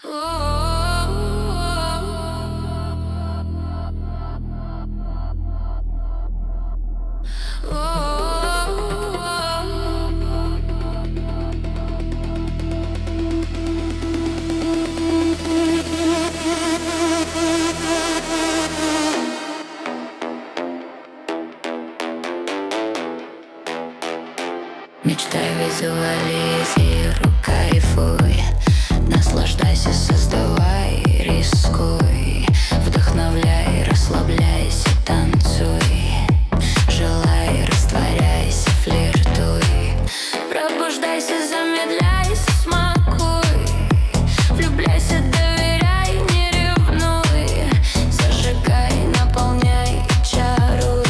Мечтай, визуализируй, кайфуй, наслаждайся, создавай, рискуй, вдохновляй, расслабляйся, танцуй, желай, растворяйся, флиртуй, пробуждайся, замедляйся, смакуй, влюбляйся, доверяй, не ревнуй, зажигай, наполняй, чаруй.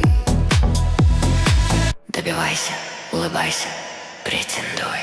Добивайся, улыбайся, претендуй.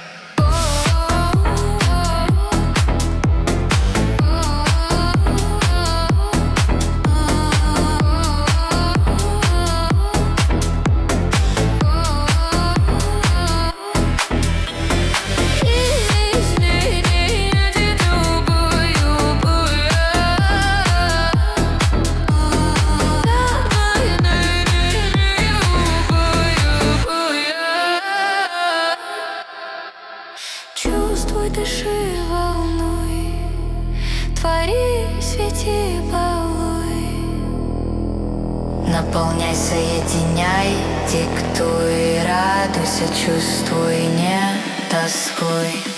Чувствуй, дыши, волнуй, твори, свети, балуй. Наполняй, соединяй, диктуй, радуйся, чувствуй, не тоскуй.